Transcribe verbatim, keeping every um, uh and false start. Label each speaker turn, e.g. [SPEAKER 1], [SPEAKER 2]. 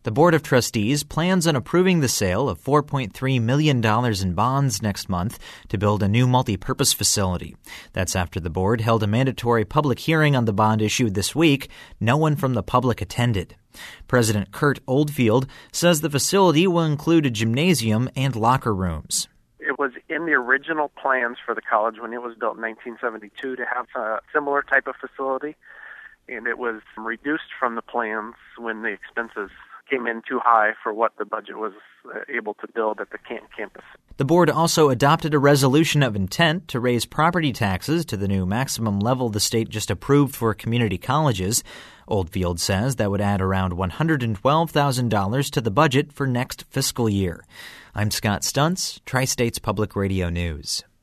[SPEAKER 1] The Board of Trustees plans on approving the sale of four point three million dollars in bonds next month to build a new multi-purpose facility. That's after the board held a mandatory public hearing on the bond issue this week. No one from the public attended. President Kurt Oldfield says the facility will include a gymnasium and locker rooms.
[SPEAKER 2] It was in the original plans for the college when it was built in nineteen seventy-two to have a similar type of facility, and it was reduced from the plans when the expenses came in too high for what the budget was able to build at the Canton campus.
[SPEAKER 1] The board also adopted a resolution of intent to raise property taxes to the new maximum level the state just approved for community colleges. Oldfield says that would add around one hundred twelve thousand dollars to the budget for next fiscal year. I'm Scott Stuntz, Tri-States Public Radio News.